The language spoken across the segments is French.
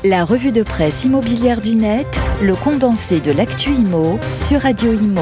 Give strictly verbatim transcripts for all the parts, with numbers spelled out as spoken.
La revue de presse immobilière du net, le condensé de l'actu immo sur Radio Imo.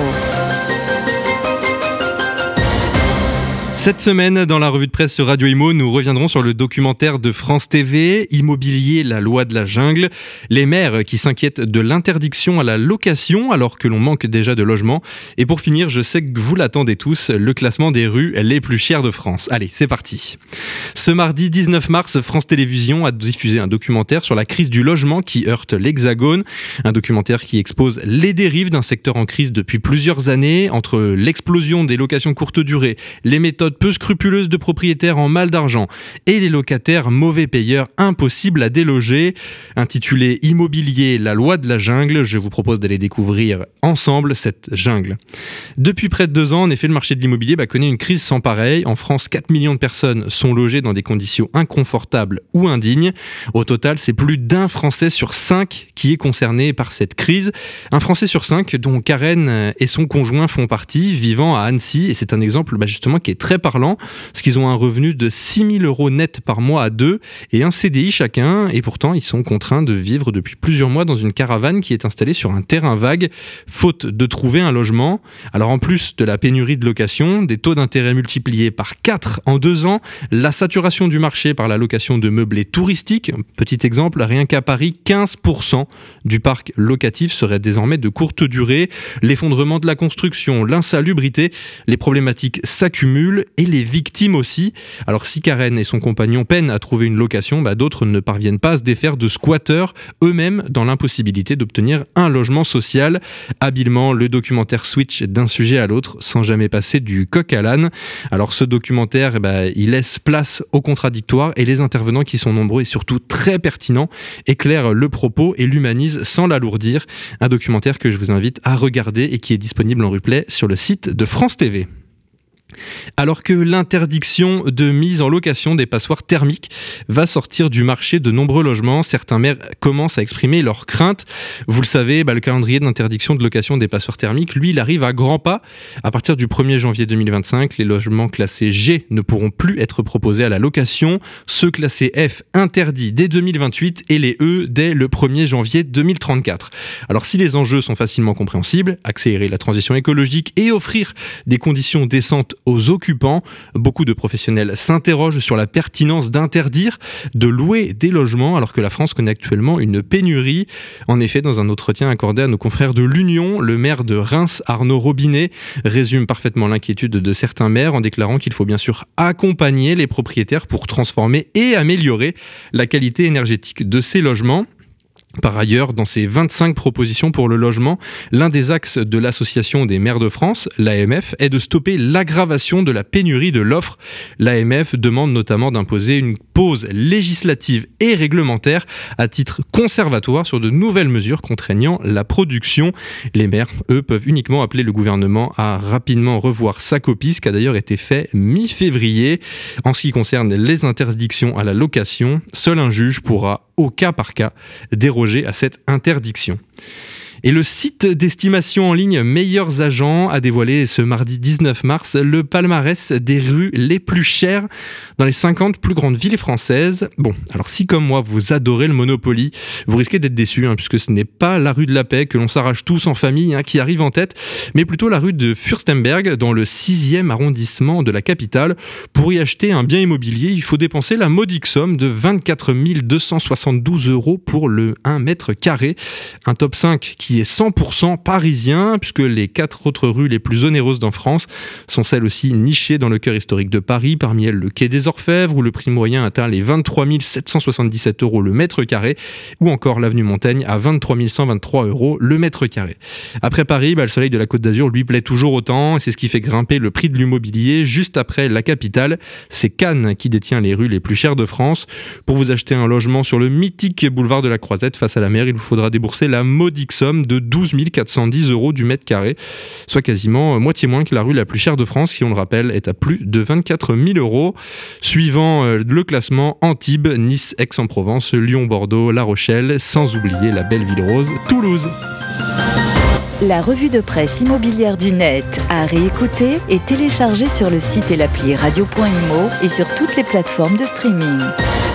Cette semaine, dans la revue de presse sur Radio Imo, nous reviendrons sur le documentaire de France T V, Immobilier, la loi de la jungle. Les maires qui s'inquiètent de l'interdiction à la location alors que l'on manque déjà de logements. Et pour finir, je sais que vous l'attendez tous, le classement des rues les plus chères de France. Allez, c'est parti. Ce mardi dix-neuf mars, France Télévisions a diffusé un documentaire sur la crise du logement qui heurte l'Hexagone. Un documentaire qui expose les dérives d'un secteur en crise depuis plusieurs années, entre l'explosion des locations courte durée, les méthodes peu scrupuleuses de propriétaires en mal d'argent et des locataires mauvais payeurs impossibles à déloger. Intitulé Immobilier, la loi de la jungle, je vous propose d'aller découvrir ensemble cette jungle. Depuis près de deux ans, en effet, le marché de l'immobilier bah, connaît une crise sans pareil. En France, quatre millions de personnes sont logées dans des conditions inconfortables ou indignes. Au total, c'est plus d'un Français sur cinq qui est concerné par cette crise. Un Français sur cinq dont Karen et son conjoint font partie, vivant à Annecy. Et c'est un exemple bah, justement qui est très parlant, parce qu'ils ont un revenu de six mille euros net par mois à deux et un C D I chacun, et pourtant ils sont contraints de vivre depuis plusieurs mois dans une caravane qui est installée sur un terrain vague, faute de trouver un logement. Alors en plus de la pénurie de location, des taux d'intérêt multipliés par quatre en deux ans, la saturation du marché par la location de meublés touristiques, petit exemple, rien qu'à Paris, quinze pour cent du parc locatif serait désormais de courte durée, l'effondrement de la construction, l'insalubrité, les problématiques s'accumulent et les victimes aussi. Alors si Karen et son compagnon peinent à trouver une location, bah d'autres ne parviennent pas à se défaire de squatteurs, eux-mêmes dans l'impossibilité d'obtenir un logement social. Habilement, le documentaire switch d'un sujet à l'autre sans jamais passer du coq à l'âne. Alors ce documentaire, bah, il laisse place aux contradictoires et les intervenants qui sont nombreux et surtout très pertinents éclairent le propos et l'humanisent sans l'alourdir. Un documentaire que je vous invite à regarder et qui est disponible en replay sur le site de France T V. Alors que l'interdiction de mise en location des passoires thermiques va sortir du marché de nombreux logements, certains maires commencent à exprimer leurs craintes. Vous le savez, bah, le calendrier d'interdiction de location des passoires thermiques, lui, il arrive à grands pas. À partir du premier janvier deux mille vingt-cinq, les logements classés G ne pourront plus être proposés à la location, ceux classés F interdits dès deux mille vingt-huit et les E dès le premier janvier deux mille trente-quatre. Alors si les enjeux sont facilement compréhensibles, accélérer la transition écologique et offrir des conditions décentes aux occupants, beaucoup de professionnels s'interrogent sur la pertinence d'interdire de louer des logements alors que la France connaît actuellement une pénurie. En effet, dans un entretien accordé à nos confrères de l'Union, le maire de Reims, Arnaud Robinet, résume parfaitement l'inquiétude de certains maires en déclarant qu'il faut bien sûr accompagner les propriétaires pour transformer et améliorer la qualité énergétique de ces logements. Par ailleurs, dans ses vingt-cinq propositions pour le logement, l'un des axes de l'Association des maires de France, l'A M F, est de stopper l'aggravation de la pénurie de l'offre. L'A M F demande notamment d'imposer une pause législative et réglementaire à titre conservatoire sur de nouvelles mesures contraignant la production. Les maires, eux, peuvent uniquement appeler le gouvernement à rapidement revoir sa copie, ce qui a d'ailleurs été fait mi-février. En ce qui concerne les interdictions à la location, seul un juge pourra, au cas par cas, déroger à cette interdiction. Et le site d'estimation en ligne Meilleurs Agents a dévoilé ce mardi dix-neuf mars le palmarès des rues les plus chères dans les cinquante plus grandes villes françaises. Bon, alors si comme moi vous adorez le Monopoly, vous risquez d'être déçus hein, puisque ce n'est pas la rue de la Paix que l'on s'arrache tous en famille hein, qui arrive en tête, mais plutôt la rue de Fürstenberg dans le sixième arrondissement de la capitale. Pour y acheter un bien immobilier, il faut dépenser la modique somme de vingt-quatre mille deux cent soixante-douze euros pour le un mètre carré. Un top cinq qui est cent pour cent parisien, puisque les quatre autres rues les plus onéreuses d'en France sont celles aussi nichées dans le cœur historique de Paris, parmi elles le quai des Orfèvres, où le prix moyen atteint les vingt-trois mille sept cent soixante-dix-sept euros le mètre carré, ou encore l'avenue Montaigne à vingt-trois mille cent vingt-trois euros le mètre carré. Après Paris, bah, le soleil de la Côte d'Azur lui plaît toujours autant, et c'est ce qui fait grimper le prix de l'immobilier juste après la capitale. C'est Cannes qui détient les rues les plus chères de France. Pour vous acheter un logement sur le mythique boulevard de la Croisette face à la mer, il vous faudra débourser la modique somme de douze mille quatre cent dix euros du mètre carré, soit quasiment moitié moins que la rue la plus chère de France, qui on le rappelle est à plus de vingt-quatre mille euros. Suivant le classement, Antibes, Nice, Aix-en-Provence, Lyon, Bordeaux, La Rochelle, sans oublier la belle ville rose, Toulouse. La revue de presse immobilière du net à réécouter et télécharger sur le site et l'appli radio point imo et sur toutes les plateformes de streaming.